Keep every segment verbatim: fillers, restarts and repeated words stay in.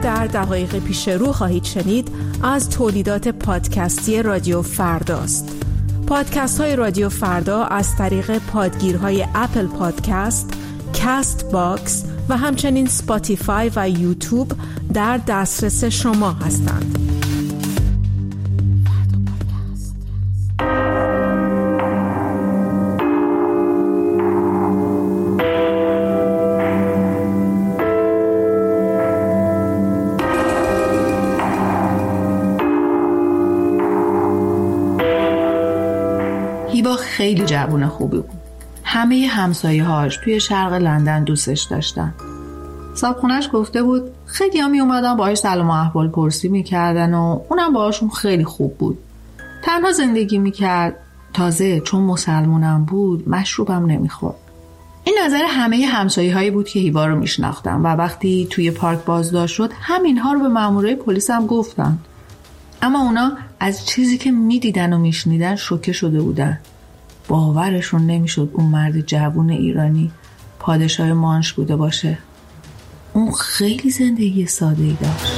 در دقایق پیش رو خواهید شنید از تولیدات پادکستی رادیو فرداست. پادکست های رادیو فردا از طریق پادگیرهای اپل پادکست، کست باکس و همچنین سپاتیفای و یوتیوب در دسترس شما هستند. هیوا خیلی جوون خوبی بود. همه همسایه‌هاش توی شرق لندن دوستش داشتن. صاحبخونه‌اش گفته بود خیلی ها می اومدن باهاش سلام و احوال پرسی میکردن و اونم باهاشون خیلی خوب بود. تنها زندگی میکرد، تازه چون مسلمونم بود مشروبم نمیخورد. این نظر همه همسایه‌هایی بود که هیوا رو میشناختن و وقتی توی پارک بازداشت شد همینها رو به مامورای پلیس هم گفتن. اما اونا از چیزی که میدیدن و میشنیدن شوکه شده بودن. باورشون نمیشد اون مرد جوون ایرانی پادشاه مانش بوده باشه. اون خیلی زندگی ساده‌ای داشت.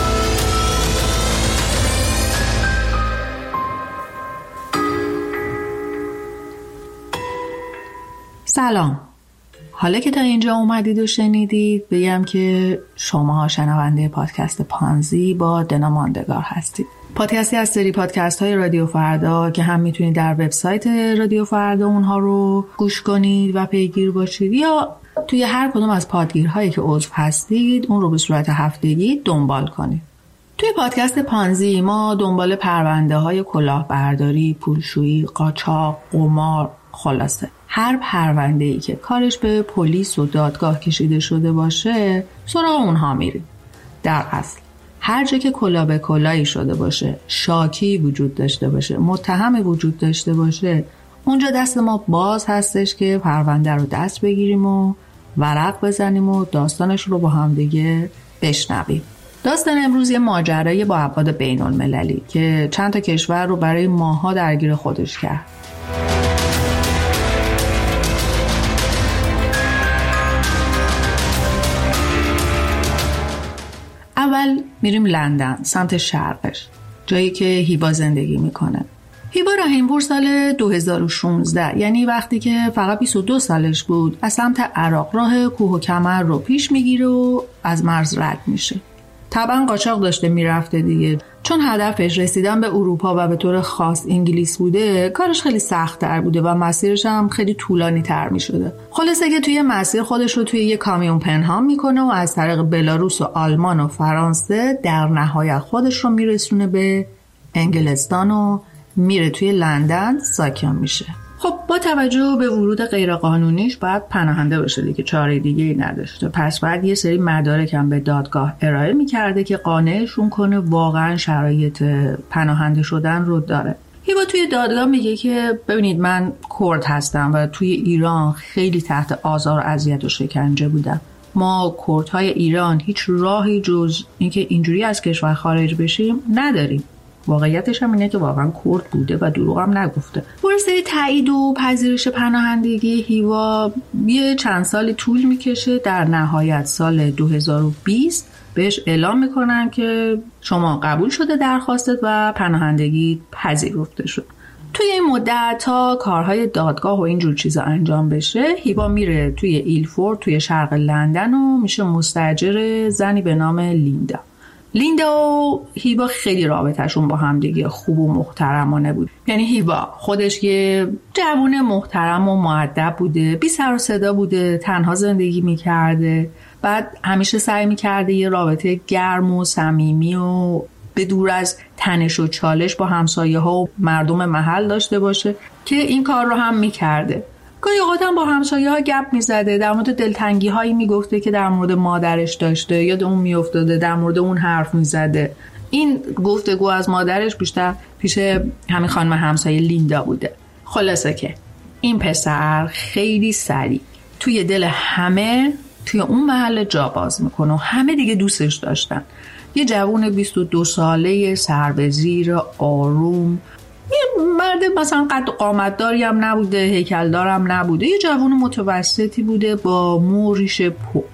سلام. حالا که تا اینجا اومدید و شنیدید بگم که شما شنونده پادکست پانزی با دنا ماندگار هستید. پادکستی از سری پادکست های رادیو فردا که هم میتونید در وبسایت رادیو فردا اونها رو گوش کنید و پیگیر باشید یا توی هر کدوم از پادگیرهایی که عضو هستید اون رو به صورت هفتگی دنبال کنید. توی پادکست پانزی ما دنبال پرونده های کلاهبرداری، پولشویی، قاچاق، قمار، خلاصه هر پرونده‌ای که کارش به پلیس و دادگاه کشیده شده باشه سراغ اونها میریم. در اصل هر جا که کلا به کلایی شده باشه، شاکی وجود داشته باشه، متهم وجود داشته باشه، اونجا دست ما باز هستش که پرونده رو دست بگیریم و ورق بزنیم و داستانش رو با هم دیگه بشنویم. داستان امروز یه ماجرای با ابعاد بین المللی که چند تا کشور رو برای ماها درگیر خودش کرد. اول میریم لندن، سمت شرقش، جایی که هیوا زندگی میکنه. هیوا رحیم‌پور سال دو هزار و شانزده، یعنی وقتی که فقط بیست و دو سالش بود، از سمت عراق راه کوه و کمر رو پیش میگیره و از مرز رد میشه. طبعا قاچاق داشته میرفته دیگه، چون هدفش رسیدن به اروپا و به طور خاص انگلیس بوده. کارش خیلی سخت تر بوده و مسیرش هم خیلی طولانی تر میشده. خلاصه که توی مسیر خودش رو توی یه کامیون پنهان میکنه و از طریق بلاروس و آلمان و فرانسه در نهایت خودش رو میرسونه به انگلستان و میره توی لندن ساکن میشه. خب با توجه به ورود غیرقانونیش باید پناهنده بشه دیگه، چاره دیگه ای نداشته. پس بعد یه سری مدارک هم به دادگاه ارائه میکرده که قانعشون کنه واقعا شرایط پناهنده شدن رو داره. هیوا توی دادگاه میگه که ببینید من کرد هستم و توی ایران خیلی تحت آزار و اذیت و شکنجه بودم. ما کردهای ایران هیچ راهی جز اینکه اینجوری از کشور خارج بشیم نداریم. واقعیتش هم اینه که واقعا کرد بوده و دروغ هم نگفته. برای سری تایید و پذیرش پناهندگی هیوا یه چند سالی طول میکشه. در نهایت سال دو هزار و بیست بهش اعلام میکنن که شما قبول شده درخواستت و پناهندگی پذیرفته شد. توی این مدت تا کارهای دادگاه و اینجور چیزا انجام بشه هیوا میره توی ایلفورد توی شرق لندن و میشه مستاجر زنی به نام لیندا. لیندا و هیوا خیلی رابطهشون با هم دیگه خوب و محترمانه بود. یعنی هیوا خودش یه جوون محترم و مؤدب بوده، بی سر و صدا بوده، تنها زندگی میکرده. بعد همیشه سعی میکرده یه رابطه گرم و صمیمی و به دور از تنش و چالش با همسایه ها و مردم محل داشته باشه که این کار رو هم میکرده. گاهی اوقات هم با همسایه ها گپ میزده، در مورد دلتنگی هایی میگفته که در مورد مادرش داشته، یاد اون میافتاده، در مورد اون حرف میزده. این گفتگو از مادرش بیشتر پیش همین خانم همسایه لیندا بوده. خلاصه که این پسر خیلی سریع توی دل همه توی اون محل جا باز میکنه و همه دیگه دوستش داشتن. یه جوون بیست و دو ساله سر به زیر، آروم، یه مرد مثلا قد قامت داری هم نبوده، هیکل دارم نبوده، یه جوون متوسطی بوده با مو ریش پو.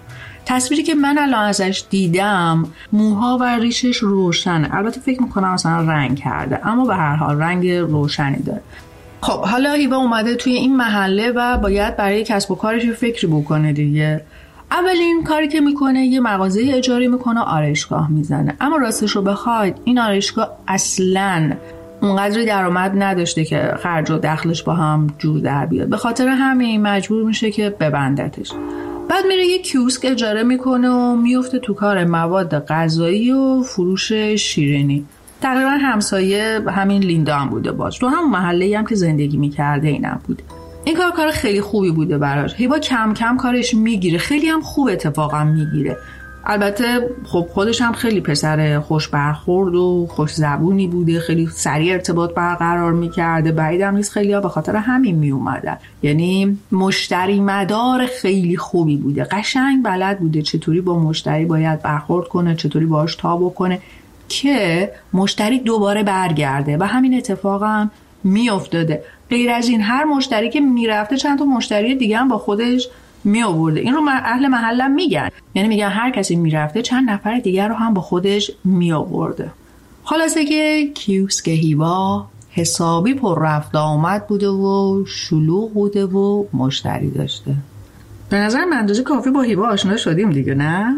تصویری که من الان ازش دیدم موها و ریشش روشنه، البته فکر میکنم مثلا رنگ کرده، اما به هر حال رنگ روشنی داره. خب حالا هیوا اومده توی این محله و باید برای کسب و کارش فکری بکنه دیگه. اولین کاری که میکنه یه مغازه اجاره میکنه، آرایشگاه میزنه. اما راستش رو بخواید این آرایشگاه اصلاً اونقدر درآمد نداشته که خرج و دخلش با هم جور در بیاد. به خاطر همین مجبور میشه که ببندتش. بعد میره یه کیوسک اجاره میکنه و میفته تو کار مواد غذایی و فروش شیرینی. تقریبا همسایه همین لیندا هم بوده، باز تو همون محله‌ای هم که زندگی میکرده اینم بوده. این کار کار خیلی خوبی بوده براش. هیوا کم کم کارش میگیره، خیلی هم خوب اتفاقا میگیره. البته خب خودش هم خیلی پسر خوش برخورد و خوش زبونی بوده، خیلی سریع ارتباط برقرار میکرده. بعیدم نیست خیلی ها به خاطر همین میومدن. یعنی مشتری مدار خیلی خوبی بوده، قشنگ بلد بوده چطوری با مشتری باید برخورد کنه، چطوری باهاش تا بکنه که مشتری دوباره برگرده و همین اتفاق هم میافتاده. غیر از این هر مشتری که میرفته چند تا مشتری دیگه هم با خودش می آورده. این رو اهل محلم میگن، یعنی میگن هر کسی میرفته چند نفر دیگر رو هم با خودش می آورده. خلاصه که کیوسک هیوا حسابی پر رفت آمد بوده و شلوغ بوده و مشتری داشته. به نظر من اندازه کافی با هیوا آشنا شدیم دیگه، نه؟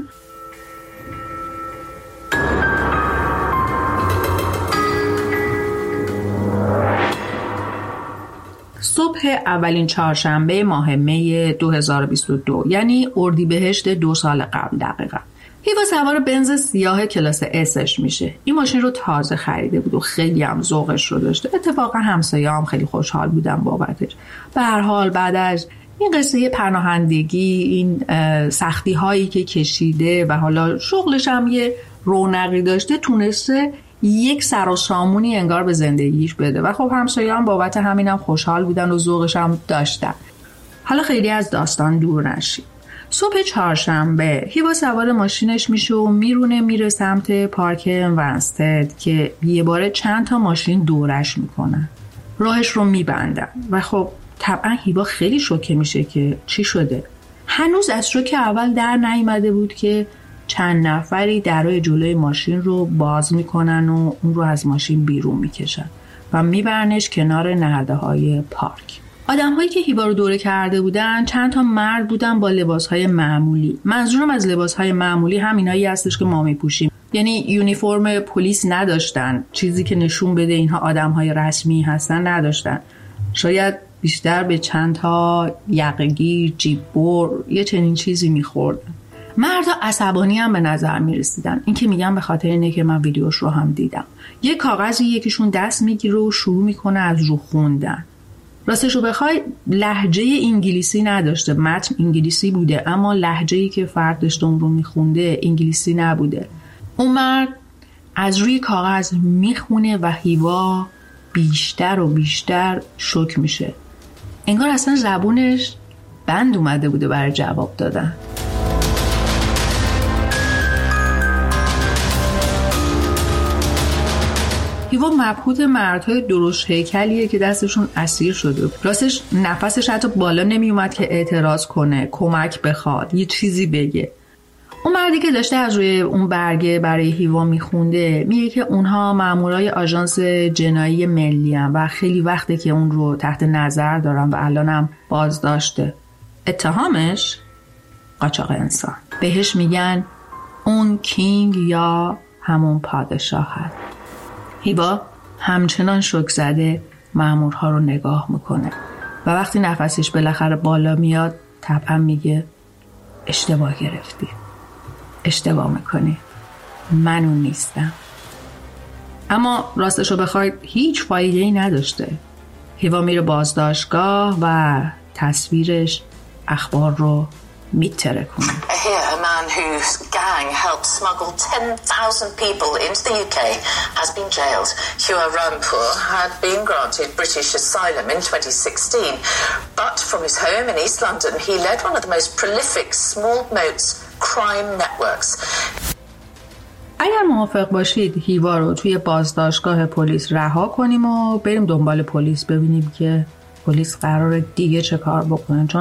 صبح اولین چهارشنبه ماه می دو هزار و بیست و دو، یعنی اردیبهشت دو سال قبل دقیقا، هیوا سوار بنز سیاه کلاس اسش میشه. این ماشین رو تازه خریده بود و خیلی هم ذوقش رو داشته. اتفاقا همسایه هم خیلی خوشحال بودن بابتش. به هر حال بعد از این قصه پناهندگی، این سختی هایی که کشیده و حالا شغلش هم یه رونقی داشته، تونسته یک سر و سامونی انگار به زندگیش بده و خب همسایه هم بابت همینم خوشحال بودن و ذوقش هم داشتن. حالا خیلی از داستان دور نشیم. صبح چهارشنبه هیوا سوار ماشینش میشه و میرونه میره سمت پارک ونستد که یه باره چند تا ماشین دورش میکنن، راهش رو میبندن و خب طبعا هیوا خیلی شوکه میشه که چی شده. هنوز از شوک اول در نیامده بود که چند نفری درای جلوی ماشین رو باز میکنن و اون رو از ماشین بیرون میکشن و میبرنش کنار نرده های پارک. آدم هایی که هیوا رو دوره کرده بودن چند تا مرد بودن با لباس های معمولی. منظورم از لباس های معمولی همینایی هستش که ما میپوشیم، یعنی یونیفرم پلیس نداشتن، چیزی که نشون بده اینها آدم های رسمی هستن نداشتن. شاید بیشتر به چند تا یقه‌گیر، جیب‌بر، یه چنین چیزی میخوردن. مردا عصبانی هم به نظر می رسیدن. این که میگم به خاطر اینه که من ویدیوش رو هم دیدم. یه کاغذی یکیشون دست میگیره و شروع میکنه از رو خوندن. راستش رو بخوای لهجه انگلیسی نداشته، متن انگلیسی بوده اما لهجه‌ای که فرد داشته اون رو میخونده انگلیسی نبوده. اون مرد از روی کاغذ میخونه و هیوا بیشتر و بیشتر شوک میشه. انگار اصلا زبونش بند اومده بوده برای جواب دادن. هیوا مبهوت مردهای درشت هیکلیه که دستشون اسیر شده. راستش نفسش حتی بالا نمی اومد که اعتراض کنه، کمک بخواد، یه چیزی بگه. اون مردی که داشته از روی اون برگه برای هیوا میخونده میگه که اونها مامورای آژانس جنایی ملی هستن و خیلی وقته که اون رو تحت نظر دارن و الانم بازداشته. اتهامش قاچاق انسان. بهش میگن اون کینگ یا همون پادشاه هست. هیوا همچنان شوک زده مامورها رو نگاه میکنه و وقتی نفسش بالاخره بالا میاد طبعا میگه اشتباه گرفتی، اشتباه میکنی، من اون نیستم. اما راستش رو بخواید هیچ فایده‌ای نداشته. هیوا میره بازداشتگاه و تصویرش اخبار رو میترکونه. Here, a man whose gang helped smuggle ten thousand people into the U K has been jailed. Hua Rampur had been granted British asylum in twenty sixteen, but from his home in East London, he led one of the most prolific small moats crime networks. اگر موافق باشید هیوا رو توی بازداشتگاه پلیس رها کنیم و بریم دنبال پلیس ببینیم که پلیس قراره دیگه چه کار بکنه، چون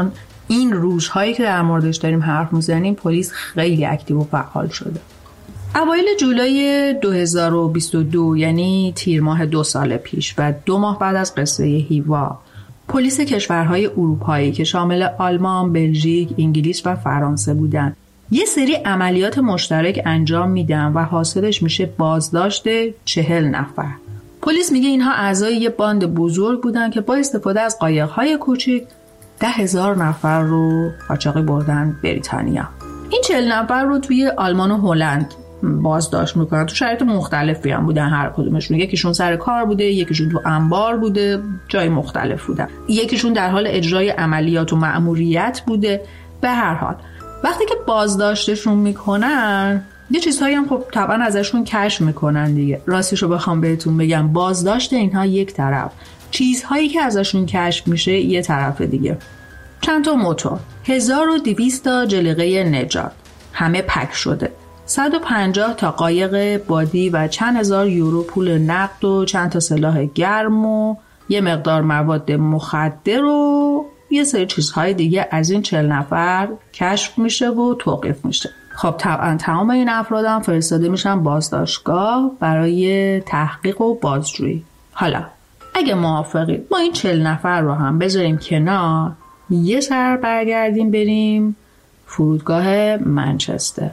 این روزهایی که در موردش داریم حرف میزنیم پلیس خیلی اکتیو و فعال شده. اوایل جولای دو هزار و بیست و دو، یعنی تیر ماه دو سال پیش و دو ماه بعد از قصه هیوا، پلیس کشورهای اروپایی که شامل آلمان، بلژیک، انگلیس و فرانسه بودن یه سری عملیات مشترک انجام میدن و حاصلش میشه بازداشت چهل نفر. پلیس میگه اینها اعضای یه باند بزرگ بودن که با استفاده از قایق‌های کوچیک ده هزار نفر رو قاچاقی بردن بریتانیا. این چهل نفر رو توی آلمان و هلند بازداشت میکنن. تو شرایط مختلفی هم بودن هر کدومشون. یکیشون سر کار بوده، یکیشون تو انبار بوده، جای مختلف بودن. یکیشون در حال اجرای عملیات و مأموریت بوده. به هر حال وقتی که بازداشتشون میکنن یه چیزهایی هم خب طبعا ازشون کشف میکنن دیگه. راستشو بخوام بهتون بگم بازداشت اینها یک طرف، چیزهایی که ازشون کشف میشه یه طرف دیگه. چند تا موتور، هزار و دویست تا جلیقه نجات، همه پک شده، صد و پنجاه تا قایق بادی و چند هزار یورو پول نقد و چند تا سلاح گرم و یه مقدار مواد مخدر و یه سری چیزهای دیگه از این چهل نفر کشف میشه و توقیف میشه. خب طبعا تمام این افراد هم فرستاده میشن بازداشتگاه برای تحقیق و بازجویی. حالا اگه موافقید ما این چهل نفر رو هم بذاریم کنار، یه سر برگردیم بریم فرودگاه منچستر.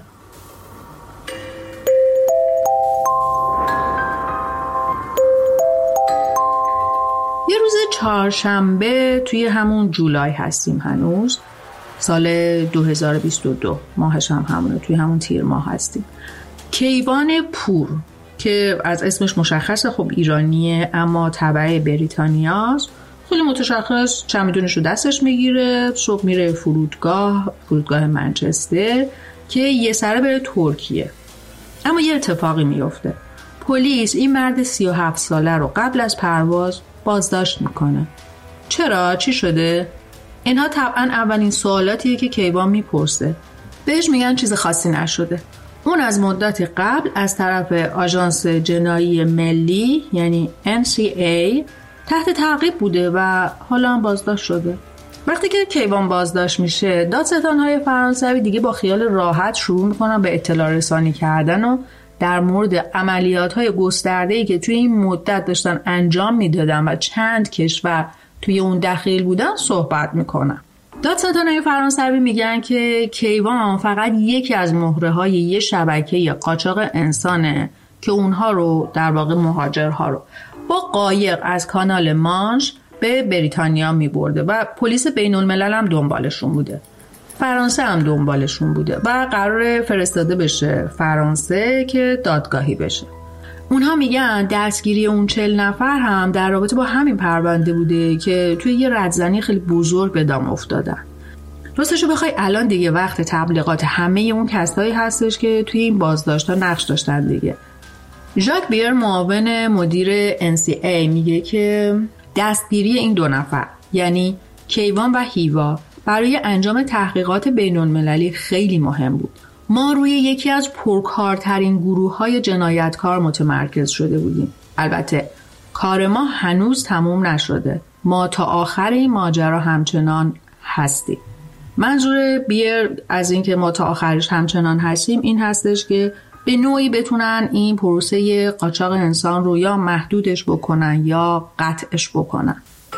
یه روز چهارشنبه توی همون جولای هستیم هنوز، سال دو هزار و بیست و دو، ماهش هم همونه، توی همون تیر ماه هستیم. کیوان پور که از اسمش مشخصه خب ایرانیه اما تبع بریتانیاست، خیلی متشخص چمدونش رو دستش میگیره، صبح میره فرودگاه فرودگاه منچستر که یه سره بره ترکیه. اما یه اتفاقی میفته. پلیس این مرد سی و هفت ساله رو قبل از پرواز بازداشت میکنه. چرا؟ چی شده؟ اینها طبعا اولین سوالاتیه که کیوان میپرسه. بهش میگن چیز خاصی نشده. اون از مدت قبل از طرف آژانس جنایی ملی یعنی ان سی ای تحت تعقیب بوده و حالا هم بازداشت شده. وقتی که کیوان بازداشت میشه، دادستان‌های فرانسوی دیگه با خیال راحت شروع میکنن به اطلاع رسانی کردن و در مورد عملیات‌های گسترده‌ای که توی این مدت داشتن انجام میدادن و چند کشور توی اون دخیل بودن صحبت میکنن. دادستان‌های فرانسوی میگن که کیوان فقط یکی از مهره‌های یه شبکه قاچاق انسانه که اونها رو در واقع مهاجرها رو با قایق از کانال مانش به بریتانیا میبرده و پلیس بین الملل هم دنبالشون بوده. فرانسه هم دنبالشون بوده و قراره فرستاده بشه فرانسه که دادگاهی بشه. اونها میگن دستگیری اون چهل نفر هم در رابطه با همین پرونده بوده که توی یه ردزنی خیلی بزرگ به دام افتادن. راستشو بخوای الان دیگه وقت تبلیغات همه اون کسایی هستش که توی این بازداشت‌ها نقش داشتن دیگه. ژاک بیر معاون مدیر ان سی ای میگه که دستگیری این دو نفر یعنی کیوان و هیوا برای انجام تحقیقات بین‌المللی خیلی مهم بود. ما روی یکی از پرکارترین گروه‌های جنایتکار متمرکز شده بودیم. البته کار ما هنوز تموم نشده. ما تا آخر این ماجرا همچنان هستیم. منظور بیر از این که ما تا آخرش همچنان هستیم این هستش که به نوعی بتونن این پروسه قاچاق انسان رو یا محدودش بکنن یا قطعش بکنن.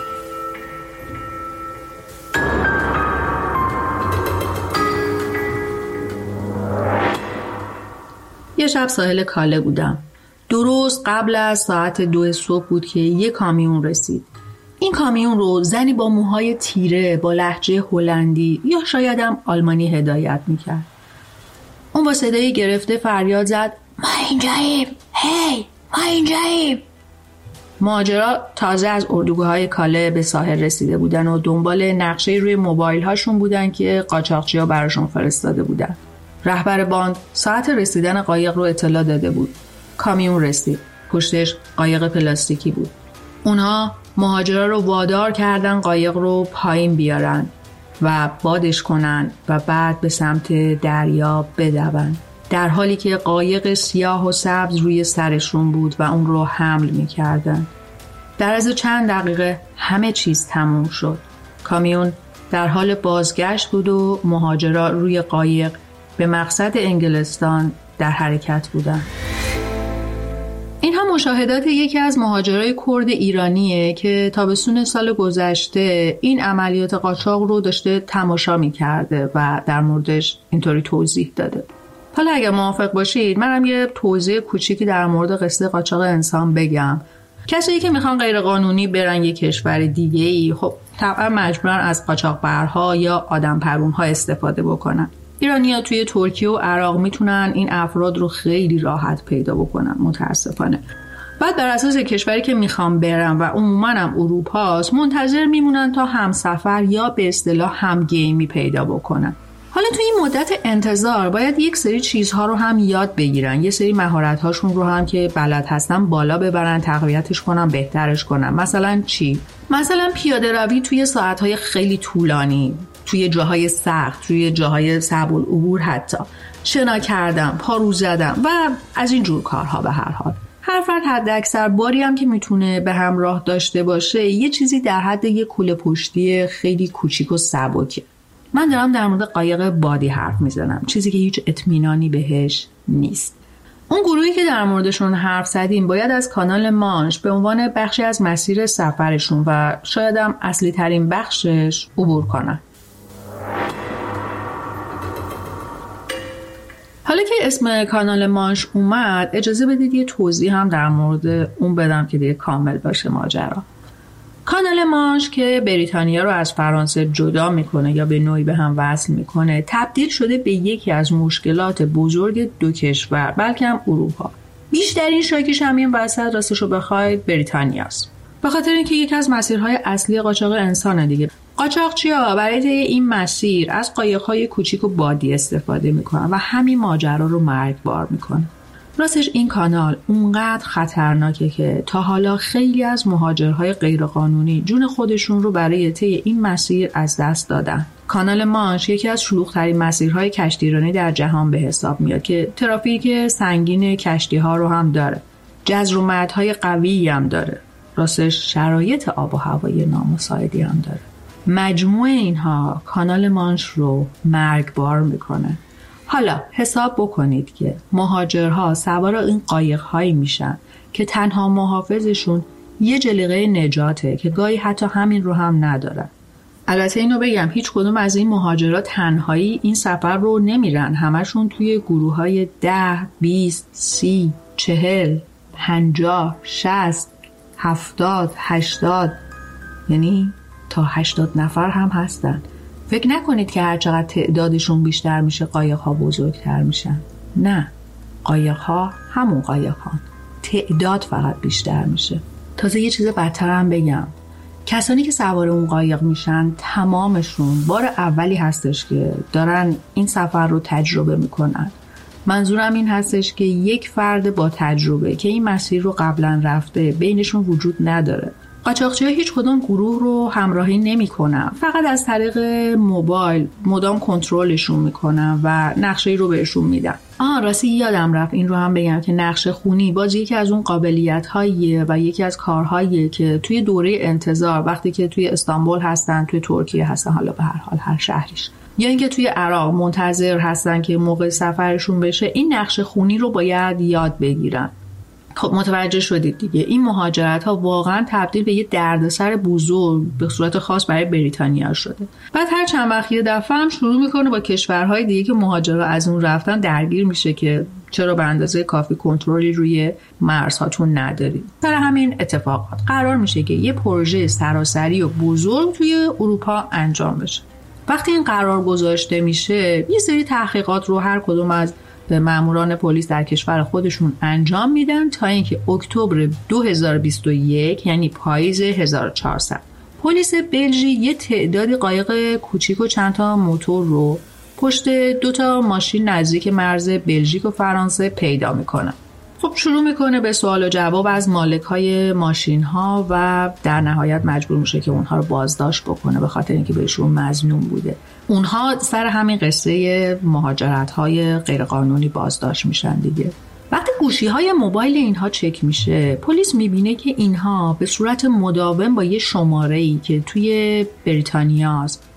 یه شب ساحل کاله بودم. درست قبل از ساعت دو صبح بود که یه کامیون رسید. این کامیون رو زنی با موهای تیره با لهجه هلندی یا شاید هم آلمانی هدایت میکرد. اون با صدای گرفته فریاد زد ما اینجاییم، هی ما اینجاییم. مهاجرا تازه از اردوگاه‌های کاله به ساحل رسیده بودن و دنبال نقشه روی موبایل هاشون بودن که قاچاقچی‌ها براشون فرستاده بودن. رهبر باند ساعت رسیدن قایق رو اطلاع داده بود. کامیون رسید. پشتش قایق پلاستیکی بود. اونها مهاجرا رو وادار کردن قایق رو پایین بیارن و بادش کنن و بعد به سمت دریا بدون، در حالی که قایق سیاه و سبز روی سرشون بود و اون رو حمل می‌کردن. در از چند دقیقه همه چیز تموم شد. کامیون در حال بازگشت بود و مهاجرا روی قایق به مقصد انگلستان در حرکت بودند. اینها مشاهدات یکی از مهاجرای کرد ایرانیه که تابستون سال گذشته این عملیات قاچاق رو داشته تماشا می‌کرده و در موردش اینطوری توضیح داده. حالا اگر موافق باشید منم یه توضیح کوچیکی در مورد قصه قاچاق انسان بگم. کسایی که میخوان غیر قانونی برن یه کشور دیگه‌ای خب طبعا مجبورن از قاچاقبرها یا آدمپرونها استفاده بکنن. ایرانی‌ها توی ترکیه و عراق میتونن این افراد رو خیلی راحت پیدا بکنن متاسفانه. بعد بر اساس کشوری که میخوان برن و عموماً هم اروپاست منتظر میمونن تا همسفر یا به اصطلاح همگیمی پیدا بکنن. حالا توی این مدت انتظار باید یک سری چیزها رو هم یاد بگیرن، یه سری مهارت‌هاشون رو هم که بلد هستن بالا ببرن، تقویتش کنن، بهترش کنن. مثلا چی؟ مثلا پیاده روی توی ساعت‌های خیلی طولانی، توی جاهای سخت، توی جاهای صعب العبور، حتی شنا کردن، پارو زدن و از این جور کارها. به هر حال هر فرد حد اکثر باری هم که میتونه به همراه داشته باشه یه چیزی در حد یه کوله پشتی خیلی کوچیک و سبکه. من دارم در مورد قایق بادی حرف میزنم، چیزی که هیچ اطمینانی بهش نیست. اون گروهی که در موردشون حرف زدیم باید از کانال مانش به عنوان بخشی از مسیر سفرشون و شاید هم اصلی ترین بخشش عبور کنن. حالا که اسم کانال مانش اومد اجازه بدید یه توضیح هم در مورد اون بدم که دیگه کامل باشه ماجرا. کانال مانش که بریتانیا رو از فرانسه جدا میکنه یا به نوعی به هم وصل میکنه تبدیل شده به یکی از مشکلات بزرگ دو کشور بلکه هم اروپا. بیشترین شاکیش هم این وسط راستشو بخواید بریتانیاست، به خاطر اینکه یکی از مسیرهای اصلی قاچاق انسانه دیگه. قاچاقچی‌ها برای طی این مسیر از قایق‌های کوچیک و بادی استفاده میکنن و همین ماجرا رو مرگبار میکنه. راستش این کانال اونقدر خطرناکه که تا حالا خیلی از مهاجرهای غیرقانونی جون خودشون رو برای طی این مسیر از دست دادن. کانال مانش یکی از شلوغ‌ترین مسیرهای کشتیرانی در جهان به حساب میاد که ترافیک سنگین کشتی‌ها رو هم داره. جزر و مدهای قوی هم داره. راستش شرایط آب و هوای نامساعدی هم داره. مجموع اینها کانال مانش رو مرگبار میکنه. حالا حساب بکنید که مهاجرها سوار این قایق‌هایی میشن که تنها محافظشون یه جلیقه نجاته که گاهی حتی همین رو هم ندارن. البته اینو بگم هیچ کدوم از این مهاجرات تنهایی این سفر رو نمیرن، همشون توی گروه‌های ده، بیست، سی، چهل، پنجاه، شصت، هفتاد، هشتاد، یعنی تا هشتاد نفر هم هستن. فکر نکنید که هر چقدر تعدادشون بیشتر میشه قایق‌ها بزرگتر میشن. نه، قایق‌ها همون قایق‌هان، تعداد فقط بیشتر میشه. تازه یه چیز بدتر هم بگم، کسانی که سوار اون قایق میشن تمامشون بار اولی هستش که دارن این سفر رو تجربه میکنن. منظورم این هستش که یک فرد با تجربه که این مسیر رو قبلا رفته بینشون وجود نداره. قاچاقچی‌ها هیچ کدوم گروه رو همراهی نمی‌کنن، فقط از طریق موبایل مدام کنترلشون میکنن و نقشه‌ای رو بهشون میدن. آها راستی یادم رفت این رو هم بگم که نقشه خونی باز یکی از اون قابلیت‌هاییه و یکی از کارهاییه که توی دوره انتظار وقتی که توی استانبول هستن، توی ترکیه هستن، حالا به هر حال هر شهریش، یا اینکه توی عراق منتظر هستن که موقع سفرشون بشه، این نقشه خونی رو باید یاد بگیرن. خب متوجه شدید دیگه این مهاجرت ها واقعا تبدیل به یه دردسر بزرگ به صورت خاص برای بریتانیا شده. بعد هر چند وقت یه دفعه هم شروع میکنه با کشورهای دیگه که مهاجرا از اون رفتن درگیر میشه که چرا به اندازه کافی کنترلی روی مرزهاتون ندارید. در همین اتفاقات قرار میشه که یه پروژه سراسری و بزرگ توی اروپا انجام بشه. وقتی این قرار گذاشته میشه یه سری تحقیقات رو هر کدوم از به ماموران پلیس در کشور خودشون انجام میدن تا اینکه اکتبر دو هزار و بیست و یک یعنی پاییز هزار و چهارصد پلیس بلژیک یه تعدادی قایق کوچیک و چند تا موتور رو پشت دو تا ماشین نزدیک مرز بلژیک و فرانسه پیدا میکنه. خب شروع میکنه به سوال و جواب از مالک‌های ماشین‌ها و در نهایت مجبور میشه که اونها رو بازداشت بکنه به خاطر اینکه بهشون مظنون بوده. اونها سر همین قصه مهاجرت‌های غیرقانونی بازداشت میشن دیگه. وقتی گوشی‌های موبایل اینها چک میشه، پلیس میبینه که اینها به صورت مداوم با یه شماره‌ای که توی بریتانیاست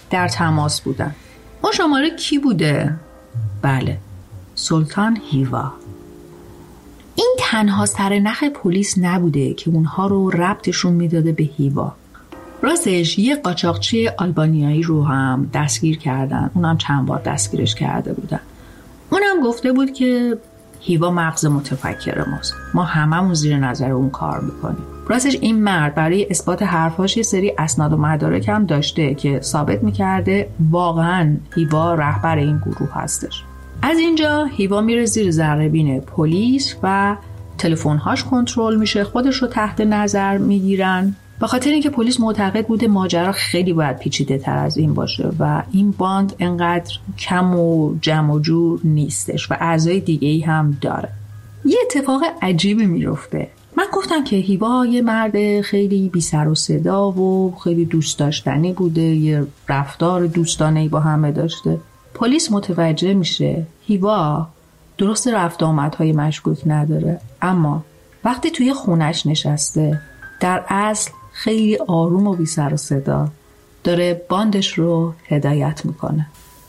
در تماس بودن. اون شماره کی بوده؟ بله، سلطان هیوا. این تنها سرنخ پلیس نبوده که اونها رو ربطشون میداده به هیوا. راستش یه قاچاقچی آلبانیایی رو هم دستگیر کردن. اونم چند بار دستگیرش کرده بودن. اونم گفته بود که هیوا مغز متفکر ماست. ما هممون زیر نظر اون کار میکنیم. راستش این مرد برای اثبات حرفاش یه سری اسناد و مدارک هم داشته که ثابت میکرده واقعا هیوا رهبر این گروه هستش. از اینجا هیوا میره زیر ذره‌بین پلیس و تلفن‌هاش کنترل میشه، خودش رو تحت نظر میگیرن. به خاطر اینکه پلیس معتقد بوده ماجرا خیلی باید پیچیده تر از این باشه و این باند انقدر کم و جمع و جور نیستش و اعضای دیگه ای هم داره. یه اتفاق عجیبی میفته. من گفتم که هیوا یه مرد خیلی بی سر و صدا و خیلی دوست داشتنی بوده، یه رفتار دوستانه‌ای با همه داشته. پلیس متوجه میشه هیوا درست رفت آمدهای مشکوک نداره، اما وقتی توی خونش نشسته در اصل خیلی آروم و بی سر و صدا داره باندش رو هدایت میکنه.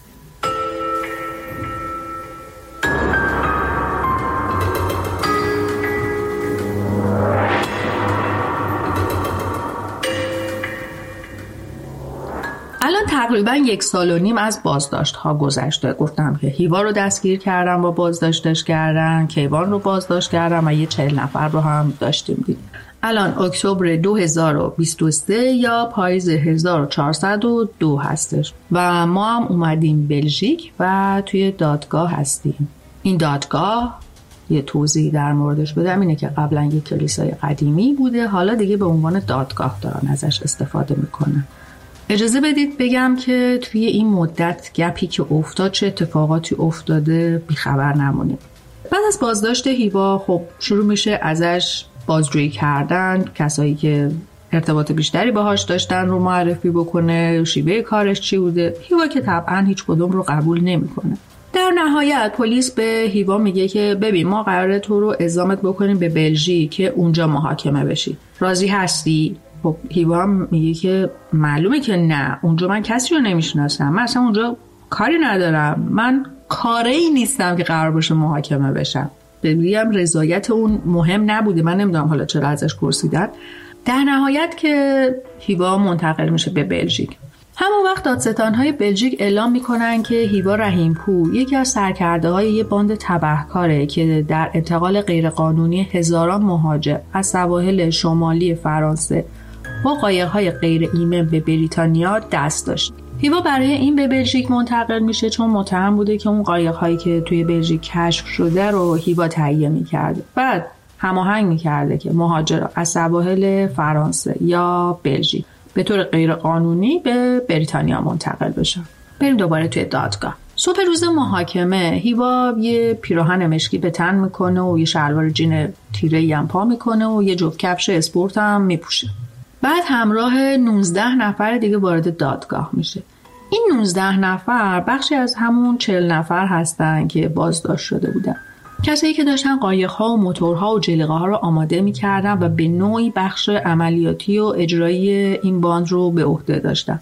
الان تقریبا یک سال و نیم از بازداشت ها گذشته. گفتم که هیوا رو دستگیر کردن و بازداشتش کردن، کیوان رو بازداشت کردن و یه چهل نفر رو هم داشتیم دیگه. الان اکتبر دو هزار و بیست و سه یا پاییز هزار و چهارصد و دو هستش و ما هم اومدیم بلژیک و توی دادگاه هستیم. این دادگاه یه توضیح در موردش بدم اینه که قبلا یه کلیسای قدیمی بوده، حالا دیگه به عنوان دادگاه دارن ازش استفاده میکنن. اجازه بدید بگم که توی این مدت گپی که افتاد چه اتفاقاتی افتاده بیخبر نمونیم. بعد از بازداشت هیوا خب شروع میشه ازش بازجویی کردن، کسایی که ارتباط بیشتری باهاش داشتن رو معرفی بکنه، شیوه کارش چی بوده. هیوا که طبعا هیچ کدوم رو قبول نمیکنه. در نهایت پلیس به هیوا میگه که ببین ما قراره تو رو اعزامت بکنیم به بلژیک که اونجا محاکمه بشی. راضی هستی؟ خب هیوا میگه که معلومه که نه، اونجا من کسی رو نمیشناسم، من اصلا اونجا کاری ندارم، من کاری نیستم که قرار باشه محاکمه بشم. بگم رضایت اون مهم نبوده، من نمیدونم حالا چرا ازش پرسیدن. در نهایت که هیوا منتقل میشه به بلژیک. همون وقت دادستان‌های بلژیک اعلام میکنن که هیوا رحیمپور یکی از سرکرده‌های یه باند تبهکاره که در انتقال غیرقانونی هزاران مهاجر از سواحل شمالی فرانسه با قایق‌های غیر ایمن به بریتانیا دست داشت. هیوا برای این به بلژیک منتقل میشه چون متهم بوده که اون قایق‌هایی که توی بلژیک کشف شده رو هیوا تهیه می‌کرده. بعد هماهنگ می‌کرده که مهاجرا از سواحل فرانسه یا بلژیک به طور غیر قانونی به بریتانیا منتقل بشن. بریم دوباره توی دادگاه. صبح روز محاکمه هیوا یه پیراهن مشکی به تن میکنه و یه شلوار جین تیره‌ای هم پا میکنه و یه جفت کفش اسپورت هم میپوشه. بعد همراه نوزده نفر دیگه وارد دادگاه میشه. این نوزده نفر بخشی از همون چهل نفر هستن که بازداشت شده بودن. کسایی که داشتن قایق‌ها و موتورها و جلیقه‌ها رو آماده می‌کردن و به نوعی بخش عملیاتی و اجرایی این باند رو به عهده داشتن.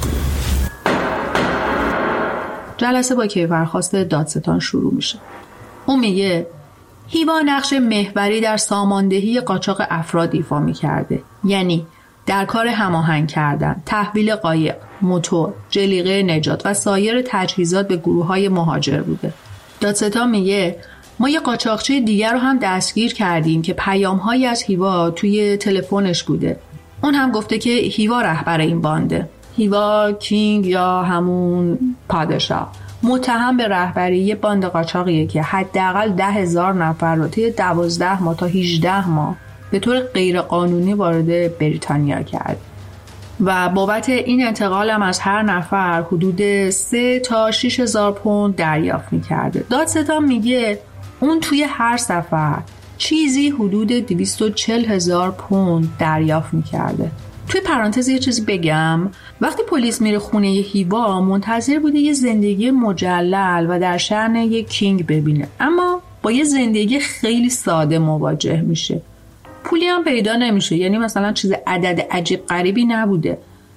جلسه با کیفرخواست دادستان شروع میشه. اون میگه هیوا نقش محوری در ساماندهی قاچاق افراد ایفا می‌کرده. یعنی در کار هماهنگ کردن، تحویل قایق، موتور، جلیقه نجات و سایر تجهیزات به گروه‌های مهاجر بوده. دادستان میگه ما یه قاچاقچی دیگر رو هم دستگیر کردیم که پیام‌هایی از هیوا توی تلفنش بوده. اون هم گفته که هیوا رهبر این بانده. هیوا کینگ یا همون پادشاه متهم به رهبری یه باند قاچاقیه که حداقل ده هزار نفر رو طی دوازده ماه تا هجده ماه به طور غیر قانونی وارد بریتانیا کرد و بابت این انتقال هم از هر نفر حدود سه تا شش هزار پوند دریافت می‌کرده. دادستان میگه اون توی هر سفر چیزی حدود دویست و چهل هزار پوند دریافت می‌کرده. توی پرانتز یه چیزی بگم، وقتی پلیس میره خونه یه هیوا منتظر بوده یه زندگی مجلل و در شأن یه کینگ ببینه، اما با یه زندگی خیلی ساده مواجه میشه. پولی هم پیدا نمیشه، یعنی مثلا چیز عدد عجیب غریبی نبوده.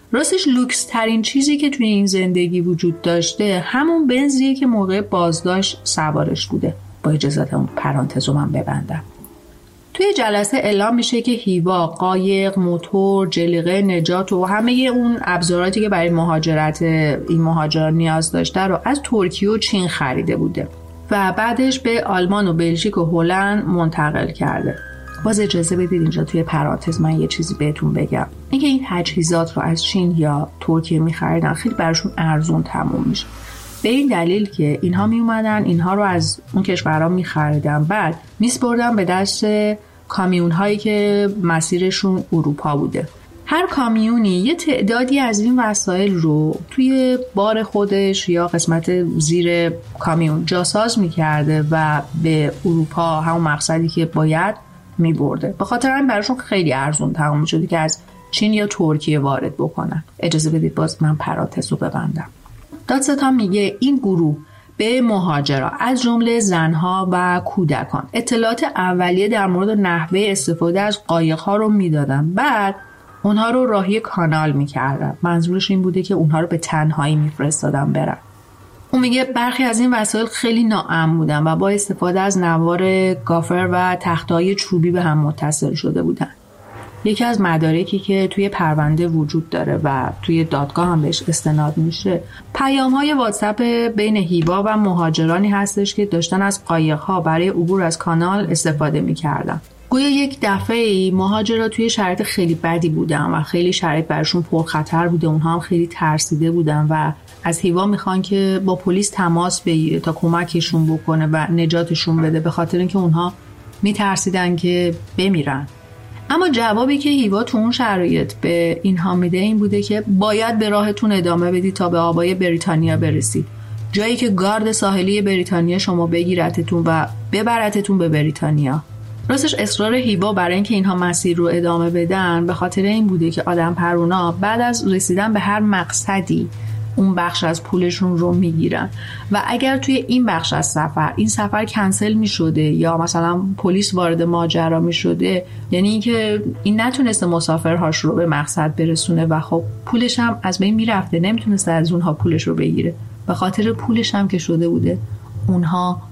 راستش لوکس ترین چیزی که توی این زندگی وجود داشته همون بنزیه که موقع بازداشت سوارش بوده. با اجازت اون پرانتزو من ببندم. توی جلسه اعلام میشه که هیوا قایق، موتور، جلیقه نجات و همه اون ابزاراتی که برای مهاجرت این مهاجران نیاز داشته رو از ترکیه و چین خریده بوده و بعدش به آلمان و بلژیک و هلند منتقل کرده. باز اجازه بدید اینجا توی پرانتز من یه چیزی بهتون بگم. اینکه این تجهیزات رو از چین یا ترکیه می‌خریدن خیلی براشون ارزون تموم میشه. به این دلیل که اینها می اومدن اینها رو از اون کشورها می‌خریدن، بعد میسپردن به دست کامیون هایی که مسیرشون اروپا بوده. هر کامیونی یه تعدادی از این وسایل رو توی بار خودش یا قسمت زیر کامیون جاساز می‌کرده و به اروپا، همون مقصدی که باید، می‌برده. به خاطر همین براشون خیلی ارزون تموم شده که از چین یا ترکیه وارد بکنن. اجازه بدید باز من پرانتز رو ببندم. دادستان میگه این گروه به مهاجرا از جمله زنها و کودکان اطلاعات اولیه در مورد نحوه استفاده از قایق‌ها رو میدادن، بعد اونها رو راهی کانال میکردن. منظورش این بوده که اونها رو به تنهایی میفرستادن برن. اون میگه برخی از این وسایل خیلی ناامن بودن و با استفاده از نوار گافر و تخته‌های چوبی به هم متصل شده بودن. یکی از مدارکی که توی پرونده وجود داره و توی دادگاه هم بهش استناد میشه، پیام‌های واتساپ بین هیوا و مهاجرانی هستش که داشتن از قایق‌ها برای عبور از کانال استفاده می‌کردن. گویا یک دفعه مهاجرا توی شرایط خیلی بدی بودن و خیلی شرایط براشون پرخطر بوده، اونها هم خیلی ترسیده بودن و از هیوا میخوان که با پلیس تماس بگیره تا کمکشون بکنه و نجاتشون بده، به خاطر اینکه اونها میترسیدن که بمیرن. اما جوابی که هیوا تو اون شرایط به اینها میده این بوده که باید به راهتون ادامه بدید تا به آبای بریتانیا برسید، جایی که گارد ساحلی بریتانیا شما بگیرتتون و ببرتتون به بریتانیا. راستش اصرار هیوا برای اینکه اینها مسیر رو ادامه بدن به خاطر این بوده که آدم پرونا بعد از رسیدن به هر مقصدی اون بخش از پولشون رو میگیرن و اگر توی این بخش از سفر این سفر کنسل میشده یا مثلا پلیس وارد ماجرا میشده، یعنی اینکه این نتونسته مسافرهاش رو به مقصد برسونه و خب پولش هم از بین میرفته، نمیتونسته از اونها پولش رو بگیره. به خاطر پولش هم که شده بوده اونها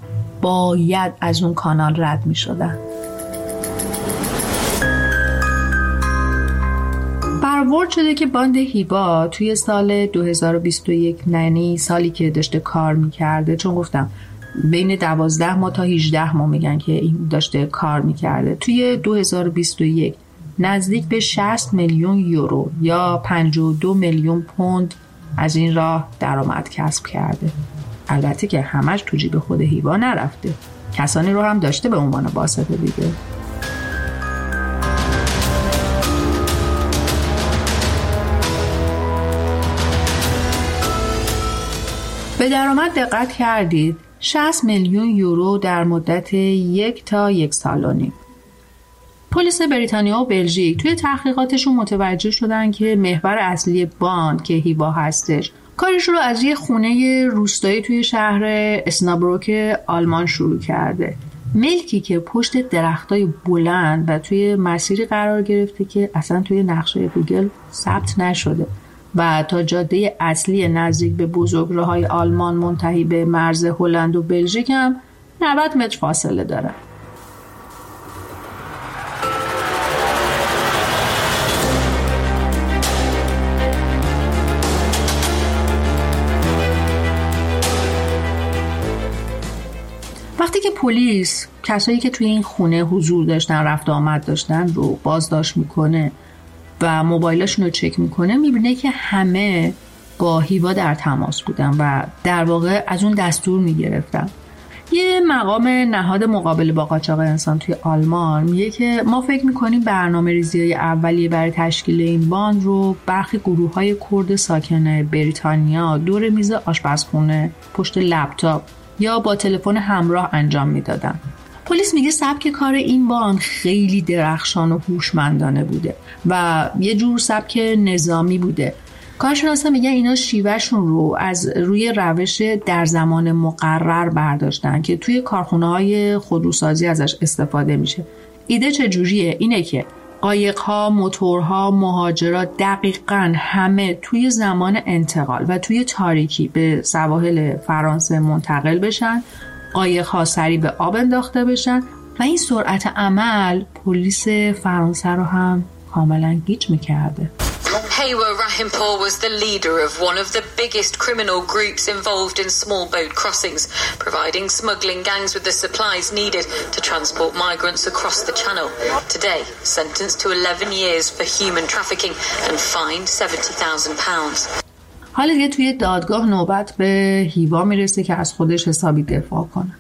باید از اون کانال رد میشدن. برآورد شده که باند هیوا توی سال دو هزار و بیست و یک، یعنی سالی که داشته کار میکرده، چون گفتم بین دوازده ماه تا هجده ماه میگن که این داشته کار میکرده، توی دو هزار و بیست و یک نزدیک به شصت میلیون یورو یا پنجاه و دو میلیون پوند از این راه درآمد کسب کرده. البته که همش تو جیب خود هیوا نرفته، کسانی رو هم داشته به عنوان واسطه دیگه. به درآمد دقت کردید؟ شصت میلیون یورو در مدت یک تا یک سال و نیم. پلیس بریتانیا و بلژیک توی تحقیقاتشون متوجه شدن که محور اصلی باند که هیوا هستش کارش رو از یه خونه روستایی توی شهر اسنابروک آلمان شروع کرده. ملکی که پشت درختای بلند و توی مسیری قرار گرفته که اصلا توی نقشه گوگل ثبت نشده و تا جاده اصلی نزدیک به بزرگراه‌های آلمان منتهی به مرز هلند و بلژیک هم نود متر فاصله داره. وقتی که پلیس کسایی که توی این خونه حضور داشتن، رفت و آمد داشتن رو بازداشت میکنه و موبایلشون رو چک میکنه، میبینه که همه با هیوا در تماس بودن و در واقع از اون دستور میگرفتن. یه مقام نهاد مقابله با قاچاق انسان توی آلمان میگه که ما فکر میکنیم برنامه ریزی‌های اولیه برای تشکیل این باند رو برخی گروه‌های کرد ساکن بریتانیا دور میز آشپزخونه، پشت لپتاپ یا با تلفن همراه انجام میدادن. پلیس میگه سبک کار این باند خیلی درخشان و هوشمندانه بوده و یه جور سبک نظامی بوده. کارشناسا میگن اینا شیوهشون رو از روی روش در زمان مقرر برداشتن که توی کارخونه‌های خودروسازی ازش استفاده میشه. ایده چجوریه؟ اینه که قایق‌ها، موتورها، مهاجرا دقیقاً همه توی زمان انتقال و توی تاریکی به سواحل فرانسه منتقل بشن، قایق‌ها سریع به آب انداخته بشن و این سرعت عمل پلیس فرانسه رو هم کاملاً گیج می‌کرده. Hiwa Rahimpour was the leader of one of the biggest criminal groups involved in small boat crossings, providing smuggling gangs with the supplies needed to transport migrants across the channel. Today, sentenced to eleven years for human trafficking and fined seventy thousand pounds. حالا دیگه توی دادگاه نوبت به هیوا میرسه که از خودش حسابی دفاع کنه.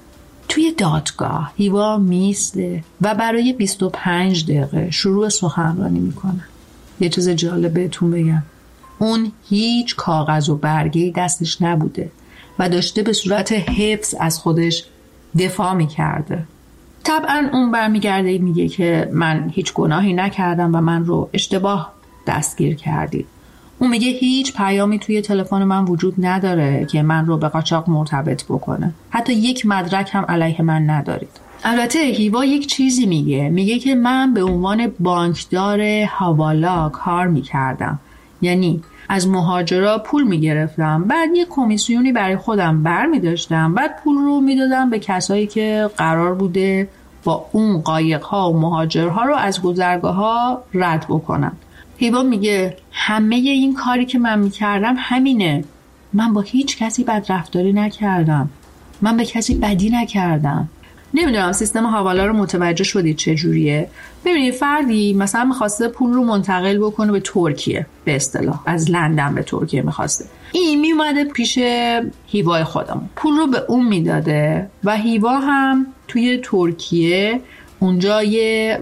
توی دادگاه هیوا میسته و برای بیست و پنج دقیقه شروع سخنرانی میکنه. یه چیز جالب بهتون بگم، اون هیچ کاغذ و برگه‌ای دستش نبوده و داشته به صورت حفظ از خودش دفاع میکرده. طبعا اون برمیگرده میگه که من هیچ گناهی نکردم و من رو اشتباه دستگیر کردید. اون میگه هیچ پیامی توی تلفن من وجود نداره که من رو به قاچاق مرتبط بکنه. حتی یک مدرک هم علیه من ندارید. البته هیوا یک چیزی میگه میگه که من به عنوان بانکدار حوالا کار میکردم، یعنی از مهاجرا پول میگرفتم، بعد یک کمیسیونی برای خودم بر میداشتم، بعد پول رو میدادم به کسایی که قرار بوده با اون قایق‌ها و مهاجرها رو از گذرگاه‌ها رد بکنن. هیوا میگه همه این کاری که من میکردم همینه، من با هیچ کسی بدرفتاری نکردم، من به کسی بدی نکردم. نمیدونم سیستم حواله رو متوجه شدید چجوریه؟ ببینید فردی مثلا میخواسته پول رو منتقل بکنه به ترکیه، به اصطلاح از لندن به ترکیه میخواسته. این میومده پیش هیوا خودمون، پول رو به اون میداده و هیوا هم توی ترکیه اونجا یه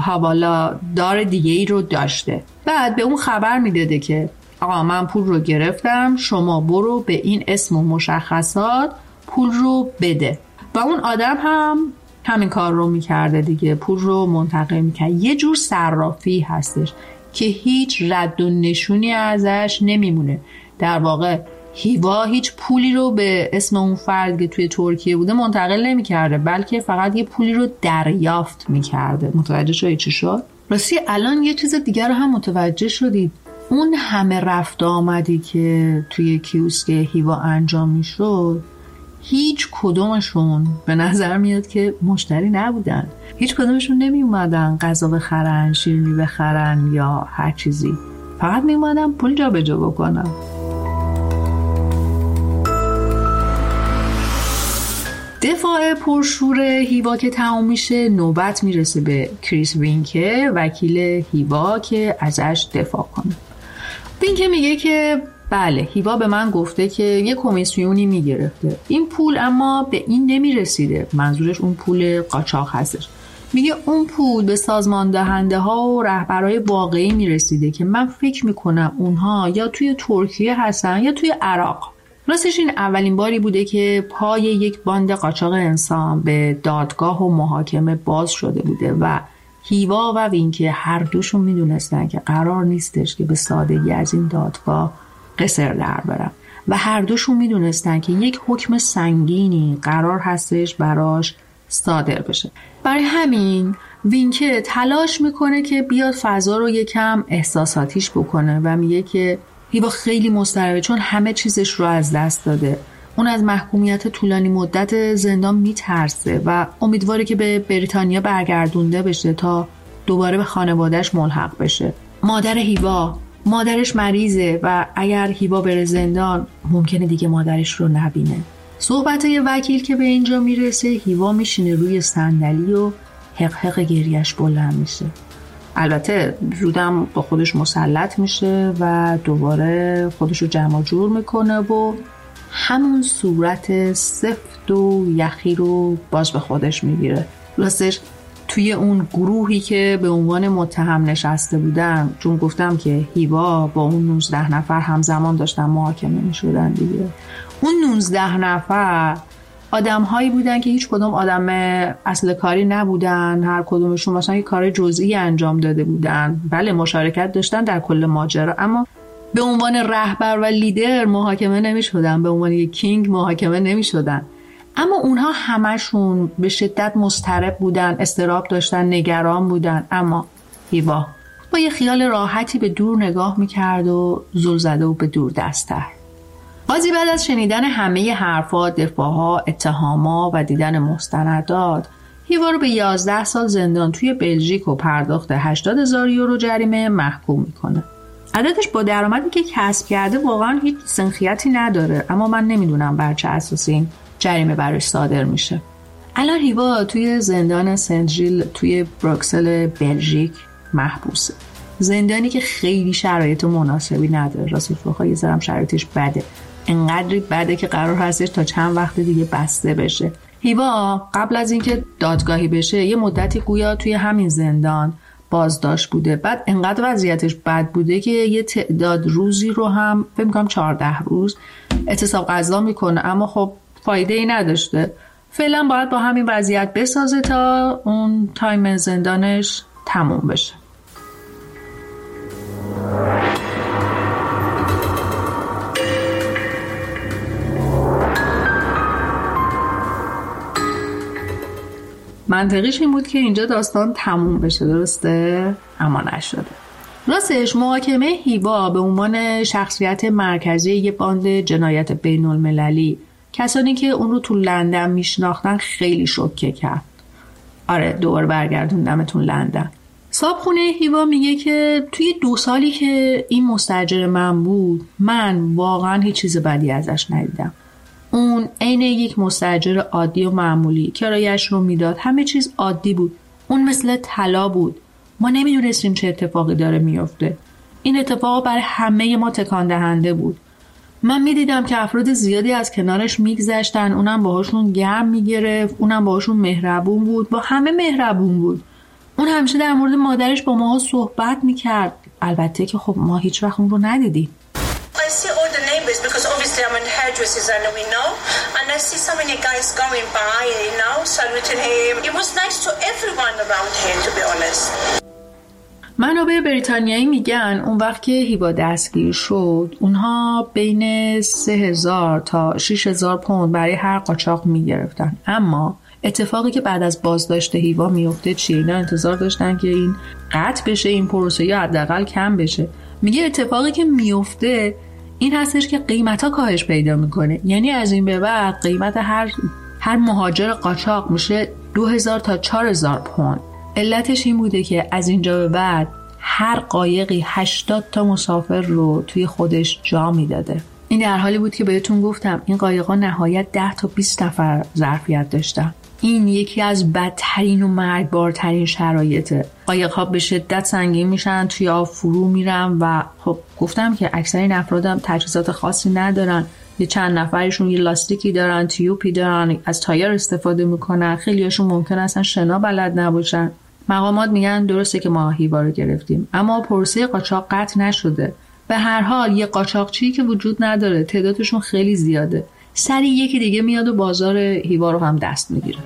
حواله دار دیگه ای رو داشته. بعد به اون خبر میداده که آقا من پول رو گرفتم، شما برو به این اسم و مشخصات پول رو بده. و اون آدم هم همین کار رو میکرده دیگه، پول رو منتقل میکرد. یه جور صرافی هستش که هیچ رد و نشونی ازش نمیمونه. در واقع هیوا هیچ پولی رو به اسم اون فرد که توی ترکیه بوده منتقل نمیکرده، بلکه فقط یه پولی رو دریافت میکرده. متوجه شدید چی شد؟ راستی الان یه چیز دیگر رو هم متوجه شدید. اون همه رفت آمدی که توی کیوسک هیوا انجام میشد، هیچ کدومشون به نظر میاد که مشتری نبودن. هیچ کدومشون نمی اومدن غذا بخرن، شیرینی بخرن یا هر چیزی. فقط می اومدن پول جا به جا بکنن. دفاع پرشور هیوا که تمام میشه، نوبت میرسه به کریس وینکه، وکیل هیوا، که ازش دفاع کنه. وینکه میگه که بله هیوا به من گفته که یه کمیسیونی میگرفته این پول، اما به این نمیرسیده. منظورش اون پول قاچاق هستش. میگه اون پول به سازمان دهنده ها و رهبرای واقعی میرسیده که من فکر میکنم اونها یا توی ترکیه هستن یا توی عراق. راستش این اولین باری بوده که پای یک باند قاچاق انسان به دادگاه و محاکمه باز شده بوده و هیوا و وینکه هر دوشون میدونستن که قرار نیستش که به سادگی از این دادگاه قصر در برن و هر دوشون میدونستن که یک حکم سنگینی قرار هستش براش صادر بشه. برای همین وینکه تلاش میکنه که بیاد فضا رو یکم احساساتیش بکنه و میگه که هیوا خیلی مضطربه چون همه چیزش رو از دست داده. اون از محکومیت طولانی مدت زندان میترسه و امیدواره که به بریتانیا برگردونده بشه تا دوباره به خانوادهش ملحق بشه. مادر هیوا مادرش مریضه و اگر هیوا بره زندان ممکنه دیگه مادرش رو نبینه. صحبت یه وکیل که به اینجا میرسه، هیوا میشینه روی صندلی و حق حق گریش بلند میشه. البته زودم با خودش مسلط میشه و دوباره خودش رو جمع جور میکنه و همون صورت سفت و یخی رو باز به خودش میگیره. راستش توی اون گروهی که به عنوان متهم نشسته بودن، چون گفتم که هیوا با اون نوزده نفر همزمان داشتن محاکمه میشدن دیگه، اون نوزده نفر آدم هایی بودن که هیچ کدوم آدم اصل کاری نبودن. هر کدومشون مثلا یک کار جزئی انجام داده بودن. بله مشارکت داشتن در کل ماجرا، اما به عنوان رهبر و لیدر محاکمه نمی شدن، به عنوان یک کینگ محاکمه نمی شدن. اما اونها همشون به شدت مضطرب بودن، اضطراب داشتن، نگران بودن. اما هیوا با یه خیال راحتی به دور نگاه میکرد و زل زده و به دور دست‌تر. قاضی بعد از شنیدن همه حرفا، دفاعها، اتهاما و دیدن مستندات هیوا رو به یازده سال زندان توی بلژیک و پرداخت هشتاد هزار یورو جریمه محکوم میکنه. عددش با درآمدی که کسب کرده واقعا هیچ سنخیتی نداره، اما من نمیدونم بر چه اساسی این جریمه براش صادر میشه. الان هیوا توی زندان سنت ژیل توی بروکسل بلژیک محبوسه. زندانی که خیلی شرایط مناسبی نداره، راستش بخوای یه ذره شرایطش بده. انقدری بده که قرار هستش تا چند وقت دیگه بسته بشه. هیوا قبل از اینکه دادگاهی بشه یه مدتی گویا توی همین زندان بازداشت بوده. بعد انقدر وضعیتش بد بوده که یه تعداد روزی رو هم فکر می‌کنم چهارده روز اعتصاب غذا میکنه، اما خب فایده ای نداشته. فعلا باید با همین وضعیت بسازه تا اون تایم زندانش تموم بشه. منطقیش این بود که اینجا داستان تموم بشه، درسته؟ اما نشده. راستش محاکمه هیوا به عنوان شخصیت مرکزی یه باند جنایت بین المللی، کسانی که اون رو تو لندن میشناختن خیلی شوکه کرد. آره دوباره برگردوندمتون لندن. صاحبخونه هیوا میگه که توی دو سالی که این مستاجر من بود من واقعا هیچ چیز بدی ازش ندیدم. اون عین یک مستاجر عادی و معمولی، کرایه‌اش رو میداد، همه چیز عادی بود. اون مثل طلا بود. ما نمیدونستیم چه اتفاقی داره میفته. این اتفاق برای همه ما تکان دهنده بود. من میدیدم که افراد زیادی از کنارش میگذشتن، اونم باهاشون گرم میگرفت، اونم باهاشون مهربون بود، با همه مهربون بود. اون همیشه در مورد مادرش با ما صحبت میکرد، البته که خب ما هیچ وقت اون رو ندیدیم. I see all the neighbors because obviously I'm in hairdressers and we know, and I see so many guys going by, you know, saluting him. It was nice to everyone around him, to be honest. منابع بریتانیایی میگن اون وقت که هیوا دستگیر شد اونها بین سه هزار تا شش هزار پوند برای هر قاچاق میگرفتن. اما اتفاقی که بعد از بازداشت هیوا میفته چیه؟ اینا انتظار داشتن که این قطع بشه، این پروسه یا حداقل کم بشه. میگه اتفاقی که میفته این هستش که قیمتا کاهش پیدا میکنه. یعنی از این به بعد قیمت هر هر مهاجر قاچاق میشه دو هزار تا چهار هزار پوند. علتش این بوده که از اینجا به بعد هر قایقی هشتاد تا مسافر رو توی خودش جا میداده. این در حالی بود که بهتون گفتم این قایق‌ها نهایت ده تا بیست نفر ظرفیت داشتن. این یکی از بدترین و مرگبارترین شرایطه. قایق‌ها به شدت سنگین میشن، توی آب فرو میرن و خب گفتم که اکثر این افراد هم تجهیزات خاصی ندارن. یه چند نفرشون یه لاستیکی دارن، تیوبی دارن، از تایر استفاده میکنن. خیلیاشون ممکن اصلا شنا بلد نباشن. مقامات میگن درسته که ما هیوا رو گرفتیم، اما پروسه قاچاق قطع نشده. به هر حال یه قاچاقچی که وجود نداره، تعدادشون خیلی زیاده. سری یکی دیگه میاد و بازار هیوا رو هم دست میگیره.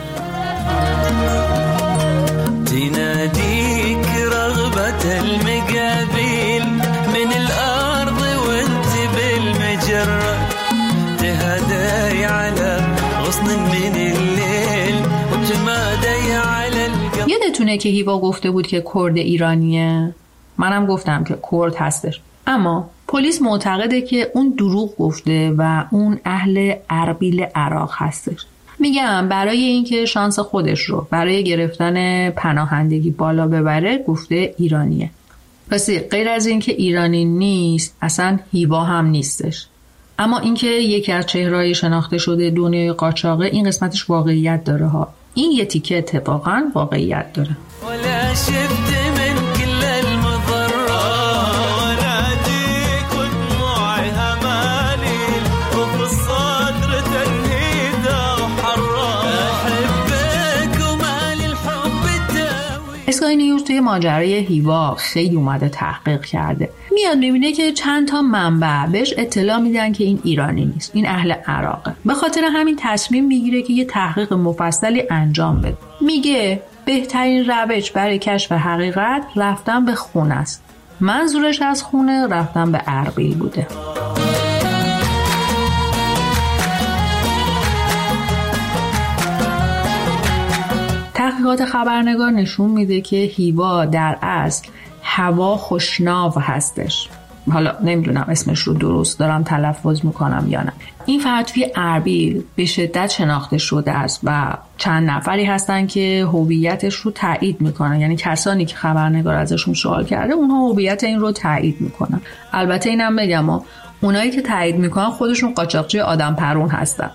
تناديك رغبة المقابل من الأرض وانت بالمجرة تهدي على غصن من الليل وتمادي على القلب. یادتونه که هیوا گفته بود که کرد ایرانیه؟ منم گفتم که کرد هستش، اما پلیس معتقده که اون دروغ گفته و اون اهل اربیل عراق هستش. میگم برای اینکه شانس خودش رو برای گرفتن پناهندگی بالا ببره گفته ایرانیه. پس غیر از اینکه ایرانی نیست اصلا هیوا هم نیستش. اما اینکه یکی از چهره‌های شناخته شده دنیای قاچاقه این قسمتش واقعیت داره ها. این یه تیکه اتفاقا واقعیت داره. اسکای نیوز توی ماجرای هیوا خیلی اومده تحقیق کرده. میاد میبینه که چند تا منبع بهش اطلاع میدن که این ایرانی نیست، این اهل عراقه. به خاطر همین تصمیم میگیره که یه تحقیق مفصلی انجام بده. میگه بهترین روش برای کشف حقیقت رفتن به خونه است. منظورش از خونه رفتن به اربیل بوده. تحقیقات خبرنگار نشون میده که هیوا در اصل هوا خوشناو هستش. حالا نمیدونم اسمش رو درست دارم تلفظ میکنم یا نه. این فرد توی اربیل به شدت شناخته شده است و چند نفری هستن که هویتش رو تایید میکنن، یعنی کسانی که خبرنگار ازشون سوال کرده اونها هویت این رو تایید میکنن. البته اینم بگم ها، اونایی که تایید میکنن خودشون قاچاقچی آدم پرون هستن.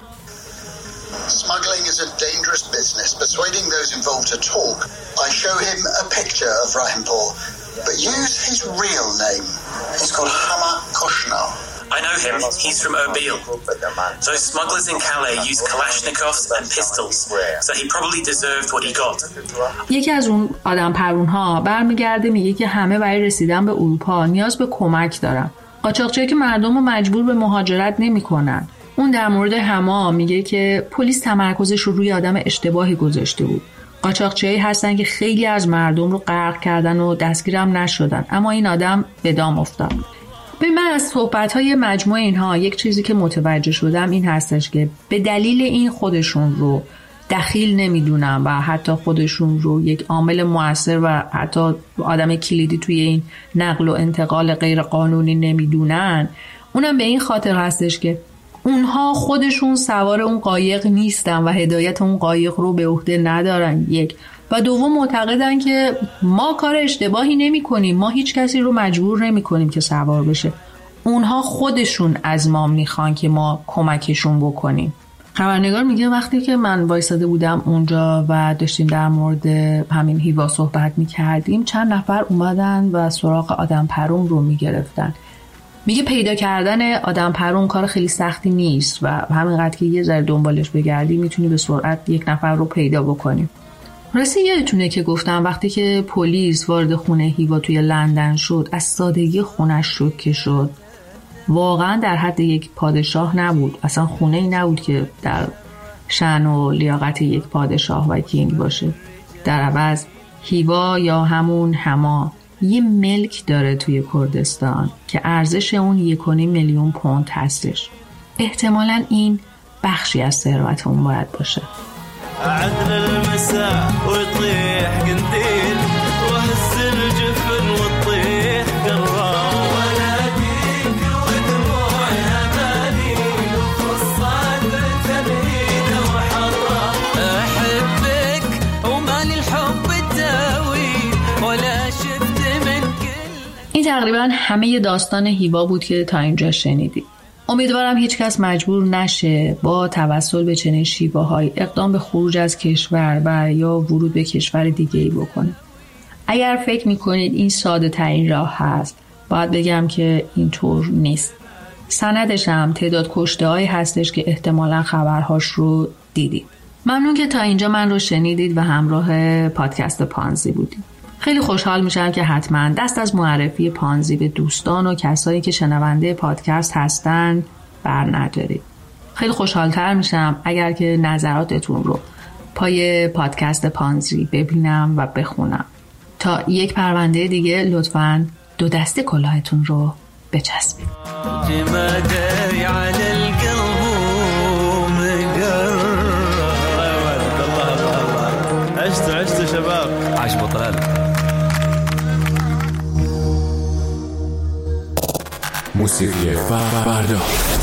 Smuggling is a dangerous business. Persuading those involved to talk, I show him a picture of Rahimpur, but use his real name. He's called Hamad Khoshnaw. I know him. He's from Erbil. Those smugglers in Calais used Kalashnikovs and pistols, so he probably deserved what he got. یکی از اون آدم پرون ها برمیگرده میگه که همه برای رسیدن به اروپا نیاز به کمک دارن. قاچاقچی‌ها که مردم رو مجبور به مهاجرت نمی‌کنن. اون در مورد هما میگه که پلیس تمرکزش رو روی آدم اشتباهی گذاشته بود. قاچاقچیایی هستن که خیلی از مردم رو غرق کردن و دستگیرم نشدن، اما این آدم به دام افتاد. به من از صحبت‌های مجموع اینها یک چیزی که متوجه شدم این هستش که به دلیل این خودشون رو دخیل نمیدونن و حتی خودشون رو یک عامل مؤثر و حتی آدم کلیدی توی این نقل و انتقال غیر قانونی نمیدونن. اونم به این خاطر هستش که اونها خودشون سوار اون قایق نیستن و هدایت اون قایق رو به عهده ندارن، یک. و دوم معتقدن که ما کار اشتباهی نمی کنیم، ما هیچ کسی رو مجبور نمی کنیم که سوار بشه. اونها خودشون از ما میخوان که ما کمکشون بکنیم. خبرنگار میگه وقتی که من وایساده بودم اونجا و داشتیم در مورد همین هیوا صحبت میکردیم، چند نفر اومدن و سراغ آدم پرون رو میگرفتن. میگه پیدا کردن آدم پرون کار خیلی سختی نیست و همینقدر که یه ذره دنبالش بگردی میتونی به سرعت یک نفر رو پیدا بکنی. راستی یادتونه که گفتم وقتی که پلیس وارد خونه هیوا توی لندن شد از سادگی خونش شوکه شد. واقعا در حد یک پادشاه نبود، اصلا خونه ای نبود که در شأن و لیاقت یک پادشاه و کینگ باشه. در عوض هیوا یا همون هما یه ملک داره توی کردستان که ارزش اون یک و نیم میلیون پوند هستش. احتمالاً این بخشی از ثروت اون باید باشه. عدل المساء ويطيح قنديل وهز الجفن وتطيح قرار وناديك ودموع اماني وفصاد تمهيد وحرام احبك ومالي الحب الداوي ولا شفت من كل. این تقریبا همه داستان هیوا بود که تا اینجا شنیدید. امیدوارم هیچ کس مجبور نشه با توسل به چنین شیوه‌های اقدام به خروج از کشور و یا ورود به کشور دیگه‌ای بکنه. اگر فکر می‌کنید این ساده ترین راه هست، باید بگم که اینطور نیست. سندش هم تعداد کشته‌هایی هستش که احتمالاً خبرهاش رو دیدید. ممنون که تا اینجا من رو شنیدید و همراه پادکست پانزی بودید. خیلی خوشحال میشم که حتما دست از معرفی پانزی به دوستان و کسایی که شنونده پادکست هستن بر ندارید. خیلی خوشحالتر میشم اگر که نظراتتون رو پای پادکست پانزی ببینم و بخونم. تا یک پرونده دیگه لطفاً دو دسته کلاهتون رو بچسبید. عشت عشت شباب عاش بطل. موسیقی فردا.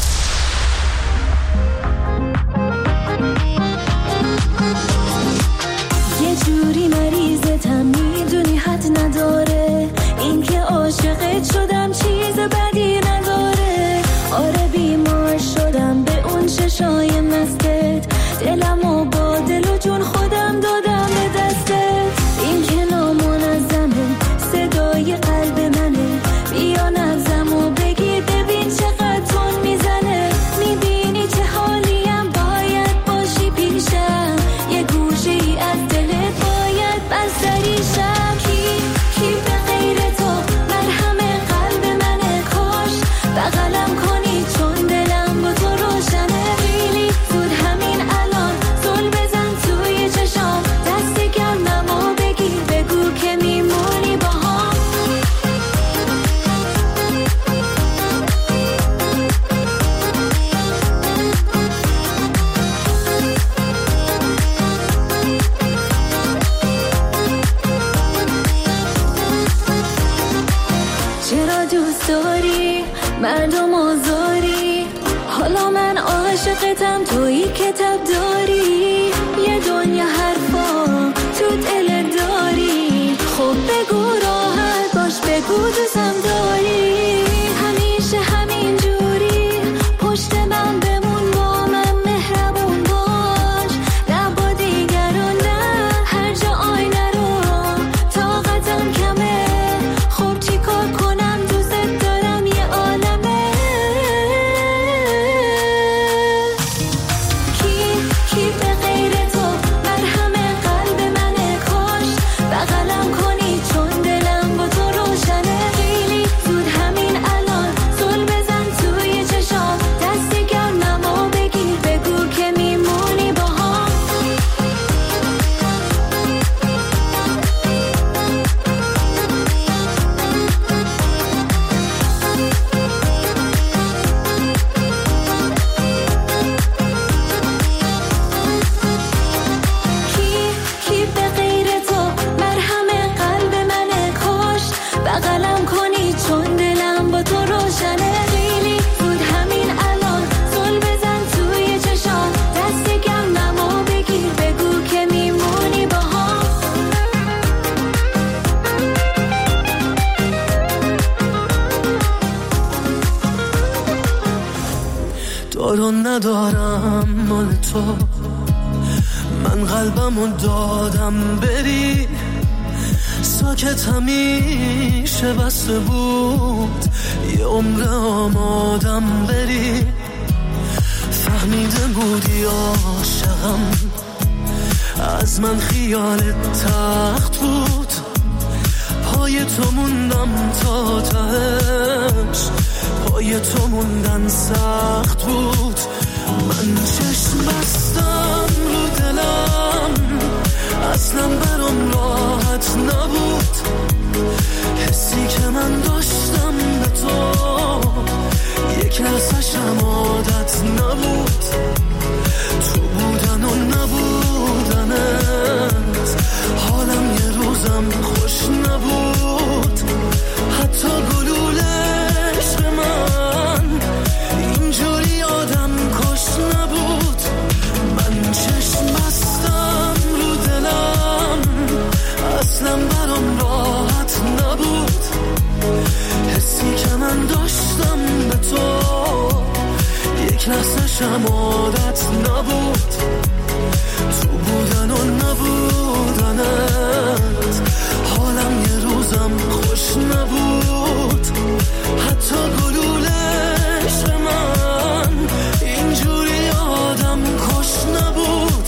یه جوری مریضتم میدونی حد نداره، این که عاشقت شدم چیز بدی نداره. آره بیمار شدم به اون چشای مستت، دلمو با دل و جون خودم دادم به دستت. این که نامنظمه صدای قلب منه، بیا نبضمو بگیر ببین چقدر تون میزنه. میبینی چه حالیم باید باشی پیشم، یه گوشه‌ای از دلت باید بستریشم. کی کی به غیر تو مرهم قلب چرا دوست داری مردم آزاری؟ حالا من عاشقتم تویی کتاب داری، یه دنیا حرفا تو دل داری. خب بگو راحت باش، بگو دوستم داری، همیشه همین جوری پشت من بمون، با من مهربون باش، نه با دیگران نه هر جا آینه رو طاقتم کمه. خب چی کار کنم دوست دارم یه عالمه. کی کی به غیر تو مرهم قلب منه، کاش بغلم کنی چون دلم با تو روشنه. خیلی زود همین الان زل بزن توی چشام، دست گرممو بگیر بگو که میمونی با هم. کی کی به غیر تو مرهم قلب منه، کاش بغلم کنی چون دلم با تو روشنه. خیلی زود همین الان زل بزن توی چشام، دست گرممو بگیر بگو که میمونی با هم. دارو ندارم مال تو، من قلبمو دادم بری، ساکت همیشه بسته بود، یه عمر آمادم بری. فهمیده بودی عاشقم، از من خیالت تخت بود، پای تو موندم تا تهش، پای تو موندن سخت بود. من چشم بستم رو دلم، اصلا برام راحت نبود، حسی که من داشتم به تو یک لحظه‌شم عادت نبود، تو بودن و نبودنت حالم یه روزم خوش نبود. حتی گلوله عشق من اینجوری آدم کش نبود. من چشم بستم رو دلم، اصلا برام راحت نبود، حسی که من داشتم به تو یک لحظه‌شم عادت نبود، تو بودن و نبودنت حالم یه روزم خوش نبود. حتی گلوله عشق من اینجوری آدم کش نبود.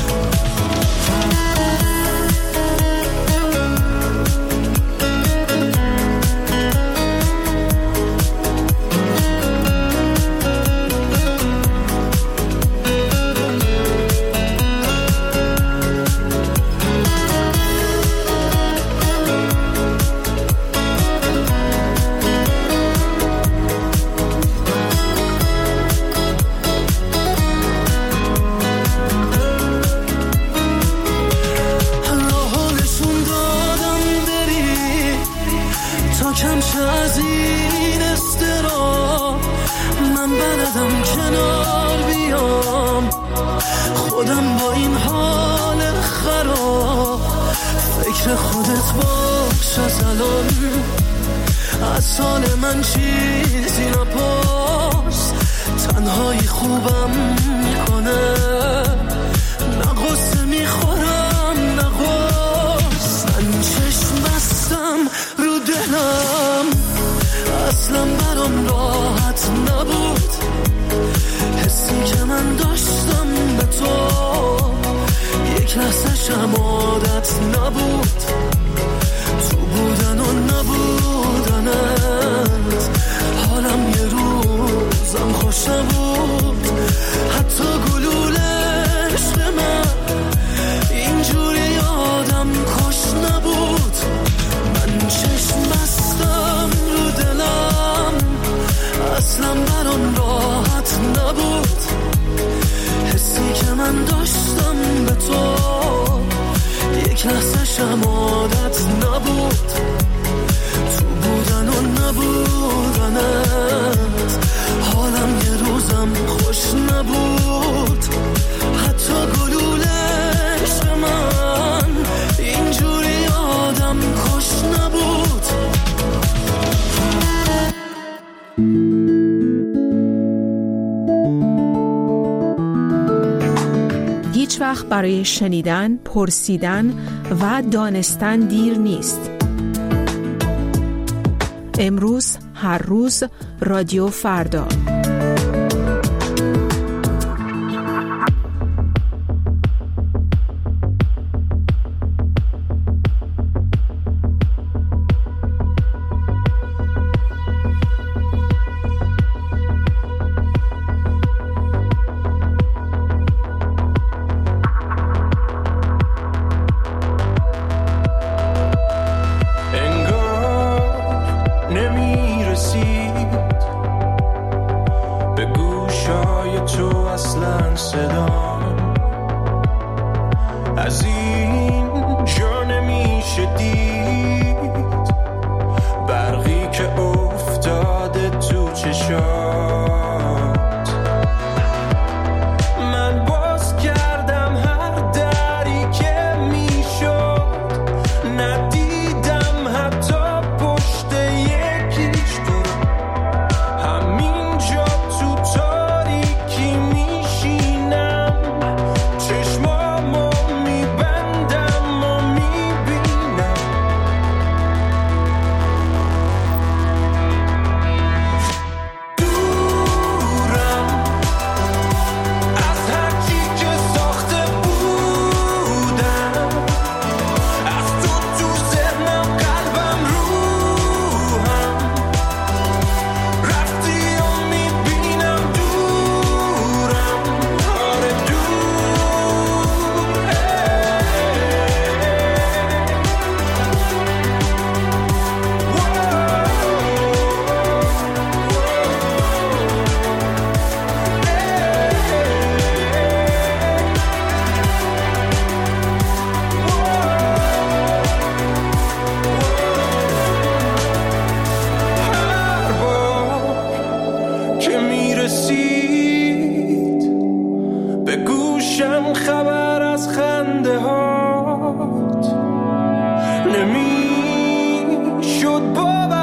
خودم با این حال خراب، فکر خودت باش از الان، از حال من چیزی نپرس، تنهایی خوبم میکنه، نه غصه میخورم نه غص. من چشم بستم رو دلم، اصلا برام راحت نبود، حسی که من داشتم به تو یک لحظه‌شم عادت نبود، تو بودن و نبودنت حالم یه روزم خوش نبود. حتی گلوله عشق من اینجوری آدم کش نبود. من چشم بستم رو دلم، اصلا برام راحت نبود، حسی که من داشتم به تو یک لحظه‌شم عادت نبود، تو بودن و نبودنت هیچ وقت برای شنیدن، پرسیدن و دانستن دیر نیست. امروز، هر روز، رادیو فردا.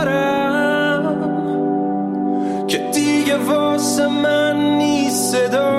که دیگه واسه من نیست صدا